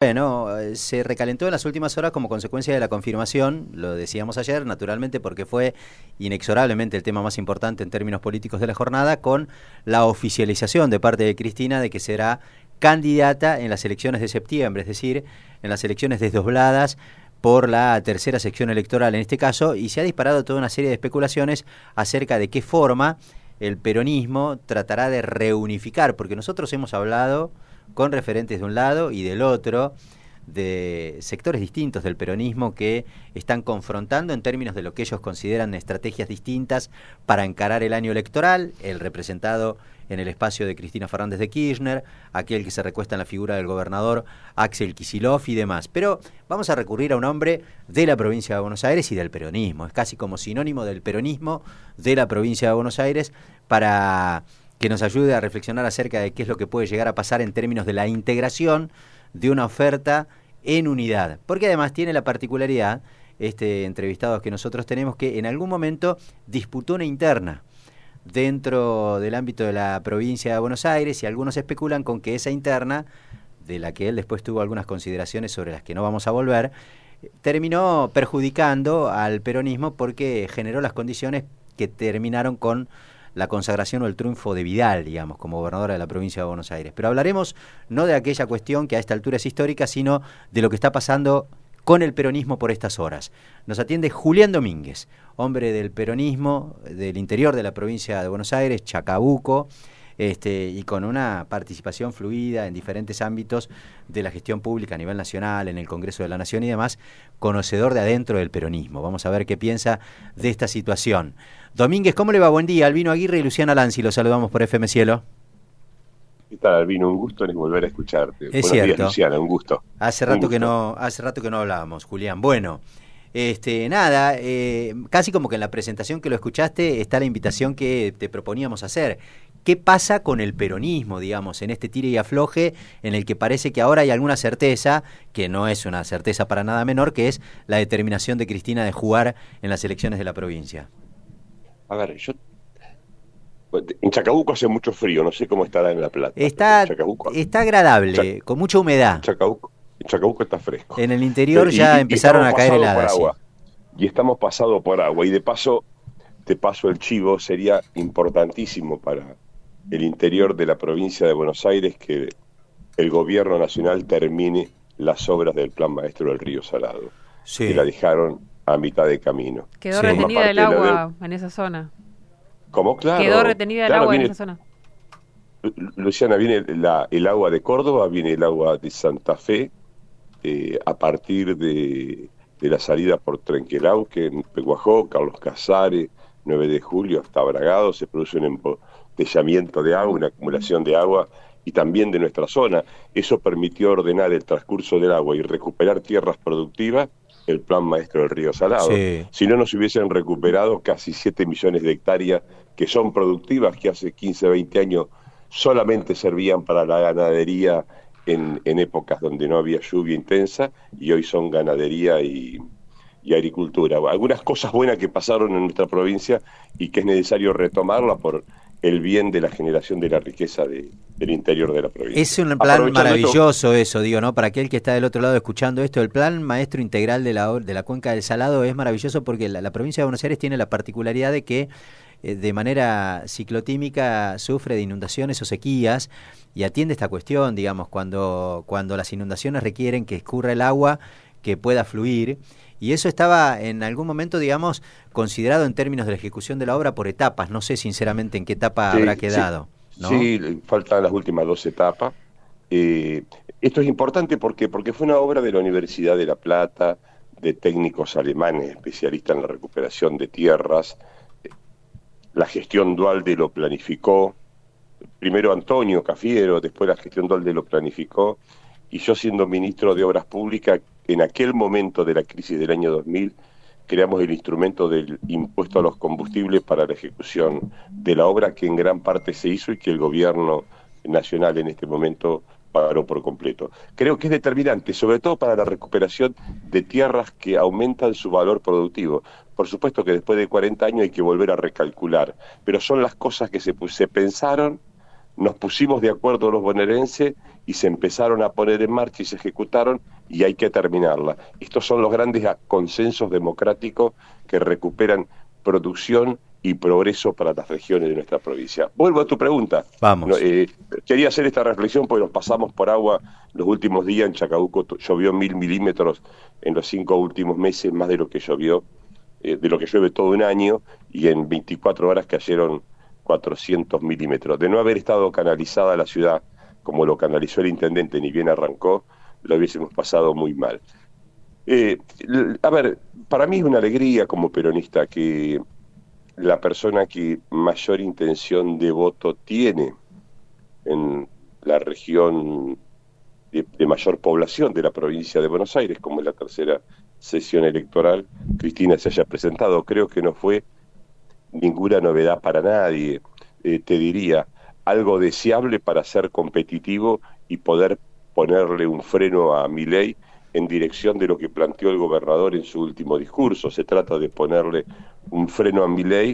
Bueno, se recalentó en las últimas horas como consecuencia de la confirmación, lo decíamos ayer, naturalmente porque fue inexorablemente el tema más importante en términos políticos de la jornada, con la oficialización de parte de Cristina de que será candidata en las elecciones de septiembre, es decir, en las elecciones desdobladas por la tercera sección electoral en este caso, y se ha disparado toda una serie de especulaciones acerca de qué forma el peronismo tratará de reunificar, porque nosotros hemos hablado con referentes de un lado y del otro, de sectores distintos del peronismo que están confrontando en términos de lo que ellos consideran estrategias distintas para encarar el año electoral, el representado en el espacio de Cristina Fernández de Kirchner, aquel que se recuesta en la figura del gobernador Axel Kicillof y demás. Pero vamos a recurrir a un hombre de la provincia de Buenos Aires y del peronismo, es casi como sinónimo del peronismo de la provincia de Buenos Aires, para que nos ayude a reflexionar acerca de qué es lo que puede llegar a pasar en términos de la integración de una oferta en unidad. Porque además tiene la particularidad, este entrevistado que nosotros tenemos, que en algún momento disputó una interna dentro del ámbito de la provincia de Buenos Aires, y algunos especulan con que esa interna, de la que él después tuvo algunas consideraciones sobre las que no vamos a volver, terminó perjudicando al peronismo porque generó las condiciones que terminaron con la consagración o el triunfo de Vidal, digamos, como gobernadora de la provincia de Buenos Aires. Pero hablaremos no de aquella cuestión que a esta altura es histórica, sino de lo que está pasando con el peronismo por estas horas. Nos atiende Julián Domínguez, hombre del peronismo del interior de la provincia de Buenos Aires, Chacabuco, y con una participación fluida en diferentes ámbitos de la gestión pública a nivel nacional, en el Congreso de la Nación y demás, conocedor de adentro del peronismo. Vamos a ver qué piensa de esta situación. Domínguez, ¿cómo le va? Buen día. Albino Aguirre y Luciana Lanzi, los saludamos por FM Cielo. ¿Qué tal, Albino? Un gusto en volver a escucharte. Es Buenos cierto. días, Luciana, un gusto. Hace rato que no hablábamos, Julián. Bueno, casi como que en la presentación que lo escuchaste está la invitación que te proponíamos hacer. ¿Qué pasa con el peronismo, digamos, en este tire y afloje en el que parece que ahora hay alguna certeza, que no es una certeza para nada menor, que es la determinación de Cristina de jugar en las elecciones de la provincia? A ver, en Chacabuco hace mucho frío, no sé cómo estará en La Plata. Está agradable, con mucha humedad. En Chacabuco está fresco. En el interior ya empezaron a caer heladas. Sí. Y estamos pasados por agua. Y de paso el chivo, sería importantísimo para el interior de la provincia de Buenos Aires que el gobierno nacional termine las obras del Plan Maestro del Río Salado, sí, que la dejaron a mitad de camino. Quedó retenida el agua en esa zona. ¿Cómo? Claro. Quedó retenida el agua en esa zona. Luciana, viene el agua de Córdoba, viene el agua de Santa Fe, a partir de la salida por Trenquelauquen, Peguajó, Carlos Casares, 9 de julio hasta Bragado, se produce un embotellamiento de agua, una acumulación de agua, y también de nuestra zona. Eso permitió ordenar el transcurso del agua y recuperar tierras productivas, el Plan Maestro del Río Salado. Sí. Si no, nos hubiesen recuperado casi 7 millones de hectáreas que son productivas, que hace 15, 20 años solamente servían para la ganadería en épocas donde no había lluvia intensa, y hoy son ganadería y agricultura. Algunas cosas buenas que pasaron en nuestra provincia y que es necesario retomarla por el bien de la generación de la riqueza del interior de la provincia. Es un plan maravilloso eso, digo, ¿no? Para aquel que está del otro lado escuchando esto, el plan maestro integral de la cuenca del Salado es maravilloso porque la provincia de Buenos Aires tiene la particularidad de que de manera ciclotímica sufre de inundaciones o sequías, y atiende esta cuestión, digamos, cuando las inundaciones requieren que escurra el agua, que pueda fluir. Y eso estaba en algún momento, digamos, considerado en términos de la ejecución de la obra por etapas. No sé sinceramente en qué etapa habrá quedado. Sí, ¿no? Sí, faltan las últimas 2 etapas. Esto es importante porque fue una obra de la Universidad de La Plata, de técnicos alemanes especialistas en la recuperación de tierras. La gestión Duhalde lo planificó. Primero Antonio Cafiero, después la gestión Duhalde lo planificó. Y yo, siendo ministro de Obras Públicas, en aquel momento de la crisis del año 2000, creamos el instrumento del impuesto a los combustibles para la ejecución de la obra, que en gran parte se hizo y que el gobierno nacional en este momento paró por completo. Creo que es determinante, sobre todo para la recuperación de tierras que aumentan su valor productivo. Por supuesto que después de 40 años hay que volver a recalcular, pero son las cosas que se pensaron, nos pusimos de acuerdo los bonaerenses y se empezaron a poner en marcha y se ejecutaron, y hay que terminarla. Estos son los grandes consensos democráticos que recuperan producción y progreso para las regiones de nuestra provincia. Vuelvo a tu pregunta. Vamos. Quería hacer esta reflexión porque nos pasamos por agua los últimos días. En Chacabuco llovió 1000 milímetros en los 5 últimos meses, más de lo que llovió, de lo que llueve todo un año, y en 24 horas cayeron 400 milímetros. De no haber estado canalizada la ciudad, como lo canalizó el intendente, ni bien arrancó, lo hubiésemos pasado muy mal. A ver, para mí es una alegría como peronista que la persona que mayor intención de voto tiene en la región de mayor población de la provincia de Buenos Aires, como es la tercera sesión electoral, Cristina, se haya presentado. Creo que no fue ninguna novedad para nadie. Te diría, algo deseable para ser competitivo y poder ponerle un freno a Milei en dirección de lo que planteó el gobernador en su último discurso. Se trata de ponerle un freno a Milei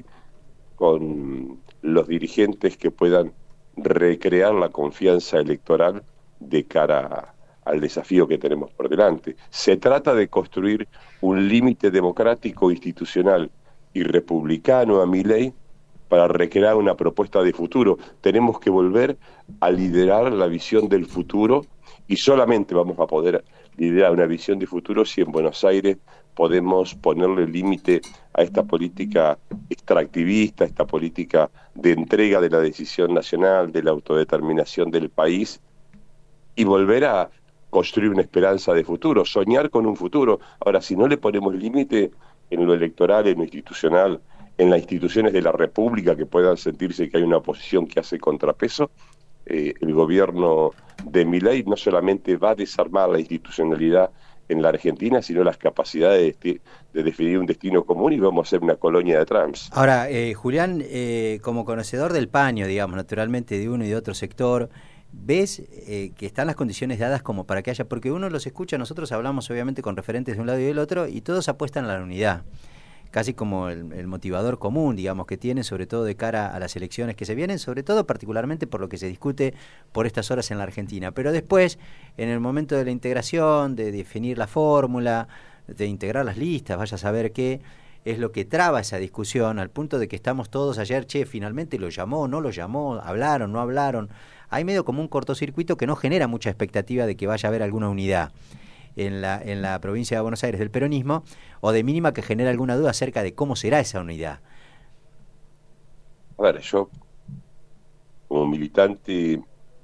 con los dirigentes que puedan recrear la confianza electoral de cara al desafío que tenemos por delante. Se trata de construir un límite democrático, institucional y republicano a Milei para recrear una propuesta de futuro. Tenemos que volver a liderar la visión del futuro, y solamente vamos a poder liderar una visión de futuro si en Buenos Aires podemos ponerle límite a esta política extractivista, esta política de entrega de la decisión nacional, de la autodeterminación del país, y volver a construir una esperanza de futuro, soñar con un futuro. Ahora, si no le ponemos límite en lo electoral, en lo institucional, en las instituciones de la República que puedan sentirse que hay una oposición que hace contrapeso, el gobierno de Milei no solamente va a desarmar la institucionalidad en la Argentina, sino las capacidades de definir un destino común, y vamos a ser una colonia de Trumps. Ahora, Julián, como conocedor del paño, digamos, naturalmente de uno y de otro sector, ¿ves que están las condiciones dadas como para que haya? Porque uno los escucha, nosotros hablamos obviamente con referentes de un lado y del otro, y todos apuestan a la unidad, casi como el motivador común, digamos, que tienen, sobre todo de cara a las elecciones que se vienen, sobre todo particularmente por lo que se discute por estas horas en la Argentina. Pero después, en el momento de la integración, de definir la fórmula, de integrar las listas, vaya a saber qué es lo que traba esa discusión, al punto de que estamos todos ayer, finalmente lo llamó, no lo llamó, hablaron, no hablaron. Hay medio como un cortocircuito que no genera mucha expectativa de que vaya a haber alguna unidad en la provincia de Buenos Aires del peronismo, o de mínima que genera alguna duda acerca de cómo será esa unidad. A ver, yo como militante,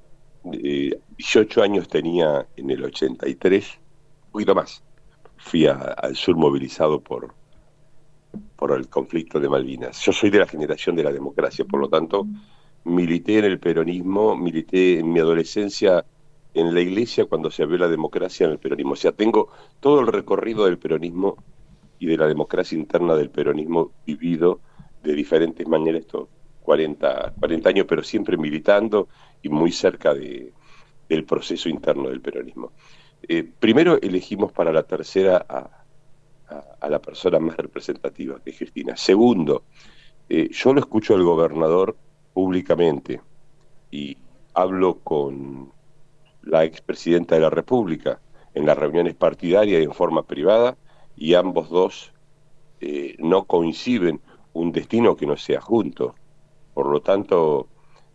18 años tenía en el 83, un poquito más. Fui al sur movilizado por el conflicto de Malvinas. Yo soy de la generación de la democracia, por lo tanto, milité en el peronismo, milité en mi adolescencia en la iglesia cuando se abrió la democracia en el peronismo. O sea, tengo todo el recorrido del peronismo y de la democracia interna del peronismo vivido de diferentes maneras estos 40 años, pero siempre militando y muy cerca del proceso interno del peronismo. Primero elegimos para la tercera a la persona más representativa, que es Cristina. Segundo, yo lo escucho al gobernador públicamente y hablo con la expresidenta de la República en las reuniones partidarias y en forma privada, y ambos dos no coinciden un destino que no sea junto. Por lo tanto,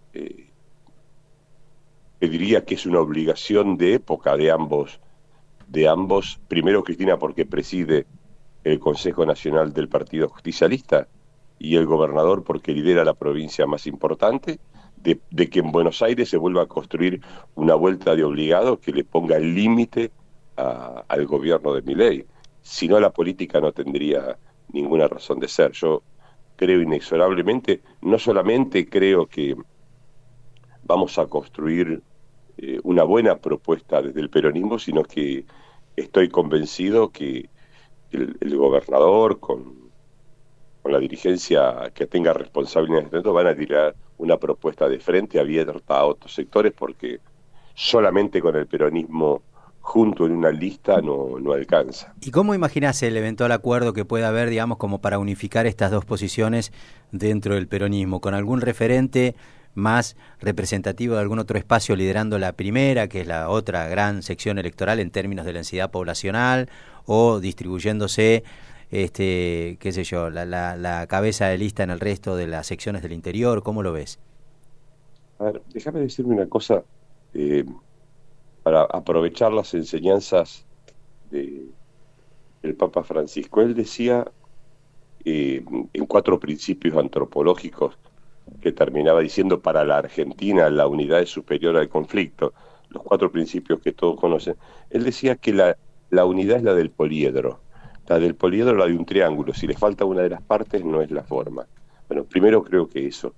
diría que es una obligación de época de ambos. Primero Cristina, porque preside el Consejo Nacional del Partido Justicialista, y el gobernador porque lidera la provincia más importante, de que en Buenos Aires se vuelva a construir una vuelta de obligado que le ponga el límite al gobierno de Milei. Si no, la política no tendría ninguna razón de ser. Yo creo inexorablemente, no solamente creo que vamos a construir una buena propuesta desde el peronismo, sino que estoy convencido que el gobernador con la dirigencia que tenga responsabilidad en este momento van a tirar una propuesta de frente abierta a otros sectores, porque solamente con el peronismo junto en una lista no alcanza. ¿Y cómo imaginás el eventual acuerdo que pueda haber, digamos, como para unificar estas dos posiciones dentro del peronismo? ¿Con algún referente más representativo de algún otro espacio liderando la primera, que es la otra gran sección electoral en términos de densidad poblacional, o distribuyéndose qué sé yo, la cabeza de lista en el resto de las secciones del interior? ¿Cómo lo ves? A ver, déjame decirme una cosa, para aprovechar las enseñanzas del Papa Francisco. Él decía en 4 principios antropológicos que terminaba diciendo: para la Argentina la unidad es superior al conflicto, los 4 principios que todos conocen. Él decía que la unidad es la del poliedro, la del poliedro la de un triángulo, si le falta una de las partes no es la forma. Bueno, primero creo que eso,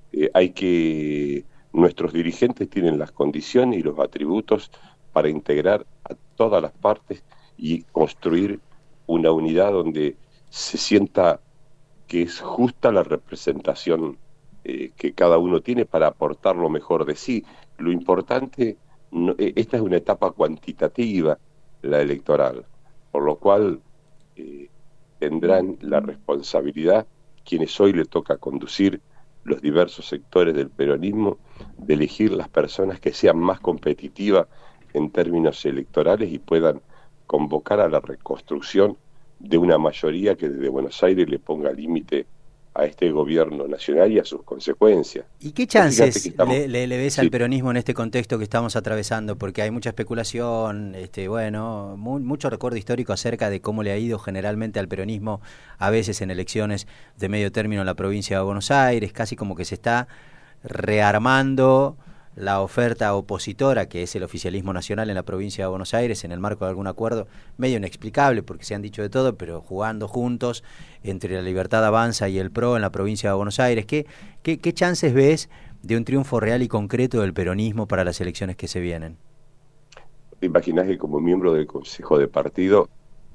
nuestros dirigentes tienen las condiciones y los atributos para integrar a todas las partes y construir una unidad donde se sienta que es justa la representación que cada uno tiene para aportar lo mejor de sí. Lo importante, esta es una etapa cuantitativa, la electoral, por lo cual tendrán la responsabilidad, quienes hoy le toca conducir los diversos sectores del peronismo, de elegir las personas que sean más competitivas en términos electorales y puedan convocar a la reconstrucción de una mayoría que desde Buenos Aires le ponga límite a este gobierno nacional y a sus consecuencias. ¿Y qué chances le ves al peronismo en este contexto que estamos atravesando? Porque hay mucha especulación, mucho recuerdo histórico acerca de cómo le ha ido generalmente al peronismo, a veces en elecciones de medio término en la provincia de Buenos Aires, casi como que se está rearmando la oferta opositora, que es el oficialismo nacional en la provincia de Buenos Aires, en el marco de algún acuerdo medio inexplicable, porque se han dicho de todo, pero jugando juntos entre la Libertad Avanza y el PRO en la provincia de Buenos Aires. ¿Qué chances ves de un triunfo real y concreto del peronismo para las elecciones que se vienen? ¿Te imaginas que como miembro del Consejo de Partido,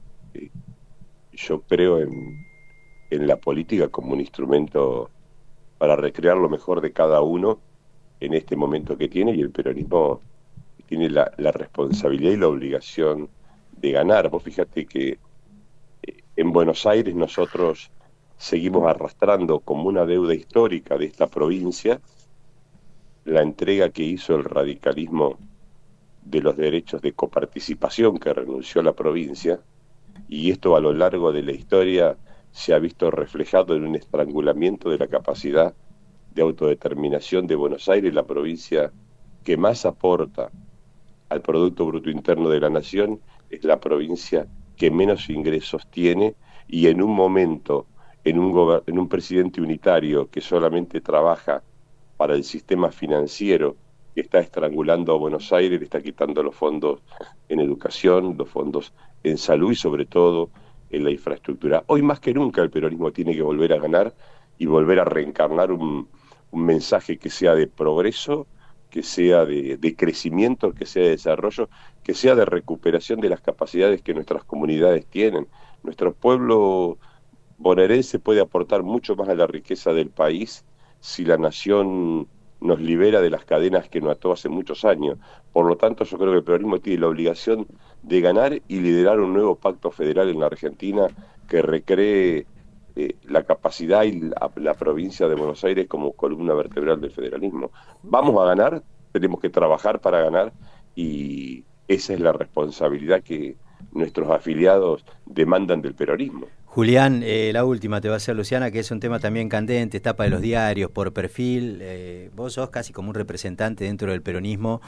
yo creo en la política como un instrumento para recrear lo mejor de cada uno en este momento que tiene, y el peronismo tiene la responsabilidad y la obligación de ganar? Vos fíjate que en Buenos Aires nosotros seguimos arrastrando como una deuda histórica de esta provincia la entrega que hizo el radicalismo de los derechos de coparticipación que renunció a la provincia, y esto a lo largo de la historia se ha visto reflejado en un estrangulamiento de la capacidad de autodeterminación de Buenos Aires, la provincia que más aporta al Producto Bruto Interno de la Nación, es la provincia que menos ingresos tiene, y en un momento, en un presidente unitario que solamente trabaja para el sistema financiero, que está estrangulando a Buenos Aires, le está quitando los fondos en educación, los fondos en salud y sobre todo en la infraestructura. Hoy más que nunca el peronismo tiene que volver a ganar y volver a reencarnar un mensaje que sea de progreso, que sea de crecimiento, que sea de desarrollo, que sea de recuperación de las capacidades que nuestras comunidades tienen. Nuestro pueblo bonaerense puede aportar mucho más a la riqueza del país si la nación nos libera de las cadenas que nos ató hace muchos años. Por lo tanto, yo creo que el peronismo tiene la obligación de ganar y liderar un nuevo pacto federal en la Argentina que recree la capacidad y la provincia de Buenos Aires como columna vertebral del federalismo. Vamos a ganar, tenemos que trabajar para ganar, y esa es la responsabilidad que nuestros afiliados demandan del peronismo. Julián, la última te va a hacer Luciana, que es un tema también candente, tapa de los diarios, por perfil. Vos sos casi como un representante dentro del peronismo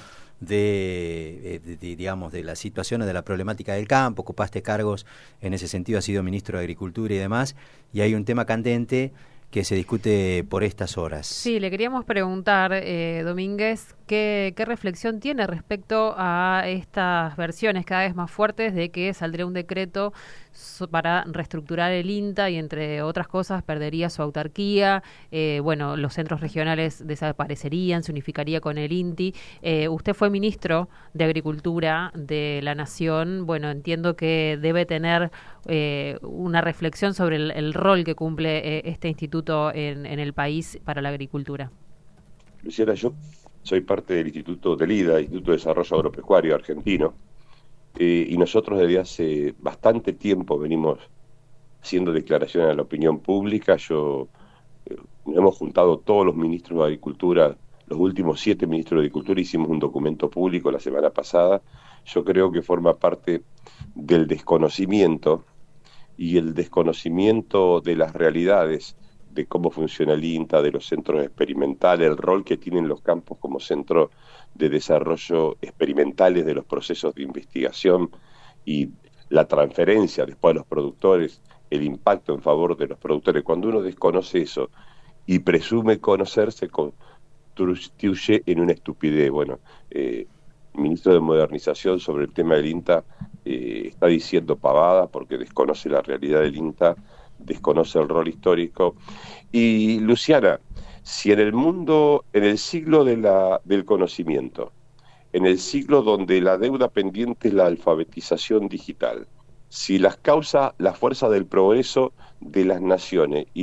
digamos, de las situaciones, de la problemática del campo, ocupaste cargos en ese sentido, has sido ministro de Agricultura y demás, y hay un tema candente que se discute por estas horas. Sí, le queríamos preguntar, Domínguez, ¿qué reflexión tiene respecto a estas versiones cada vez más fuertes de que saldría un decreto para reestructurar el INTA y, entre otras cosas, perdería su autarquía? Los centros regionales desaparecerían, se unificaría con el INTI. Usted fue ministro de Agricultura de la Nación. Bueno, entiendo que debe tener una reflexión sobre el rol que cumple este instituto en el país para la agricultura. Luciana, yo soy parte del Instituto del IDA, Instituto de Desarrollo Agropecuario Argentino, y nosotros desde hace bastante tiempo venimos haciendo declaraciones a la opinión pública. Hemos juntado todos los ministros de Agricultura los últimos 7 ministros de Agricultura hicimos un documento público la semana pasada. Yo creo que forma parte del desconocimiento y el desconocimiento de las realidades, de cómo funciona el INTA, de los centros experimentales, el rol que tienen los campos como centro de desarrollo experimentales de los procesos de investigación y la transferencia después a los productores, el impacto en favor de los productores. Cuando uno desconoce eso y presume conocerse, constituye en una estupidez. Bueno, el ministro de Modernización sobre el tema del INTA está diciendo pavada porque desconoce la realidad del INTA, desconoce el rol histórico. Y Luciana, si en el mundo, en el siglo del conocimiento, en el siglo donde la deuda pendiente es la alfabetización digital, si las causas, la fuerza del progreso de las naciones y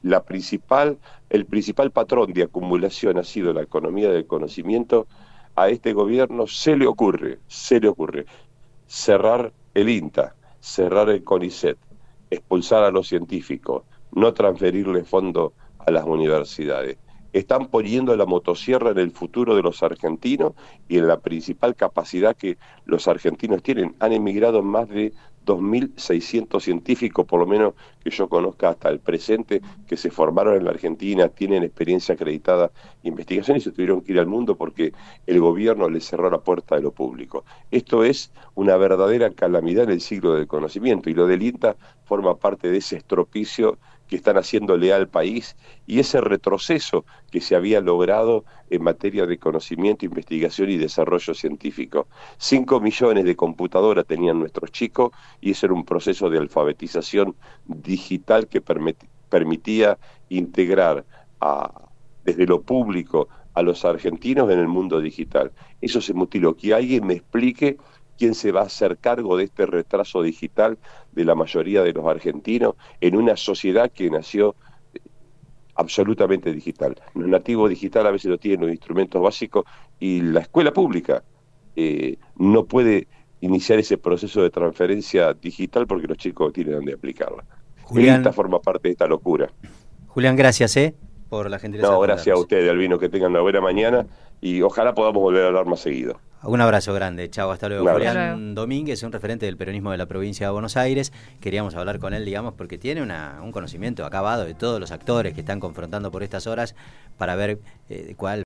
el principal patrón de acumulación ha sido la economía del conocimiento, a este gobierno se le ocurre cerrar el INTA, cerrar el CONICET, expulsar a los científicos, no transferirle fondos a las universidades. Están poniendo la motosierra en el futuro de los argentinos y en la principal capacidad que los argentinos tienen. Han emigrado más de 2.600 científicos, por lo menos que yo conozca hasta el presente, que se formaron en la Argentina, tienen experiencia acreditada en investigación y se tuvieron que ir al mundo porque el gobierno les cerró la puerta de lo público. Esto es una verdadera calamidad en el siglo del conocimiento y lo del INTA forma parte de ese estropicio que están haciéndole al país y ese retroceso que se había logrado en materia de conocimiento, investigación y desarrollo científico. 5 millones de computadoras tenían nuestros chicos y ese era un proceso de alfabetización digital que permitía integrar desde lo público a los argentinos en el mundo digital. Eso se mutiló. Que alguien me explique quién se va a hacer cargo de este retraso digital de la mayoría de los argentinos en una sociedad que nació absolutamente digital. Los nativos digitales a veces no tienen los instrumentos básicos y la escuela pública no puede iniciar ese proceso de transferencia digital porque los chicos no tienen dónde aplicarla. Julián, esta forma parte de esta locura. Julián, gracias por la gentileza. No, gracias a ustedes, Albino, que tengan una buena mañana y ojalá podamos volver a hablar más seguido. Un abrazo grande, chao, hasta luego. Claro. Julián Domínguez, un referente del peronismo de la provincia de Buenos Aires. Queríamos hablar con él, digamos, porque tiene un conocimiento acabado de todos los actores que están confrontando por estas horas para ver cuál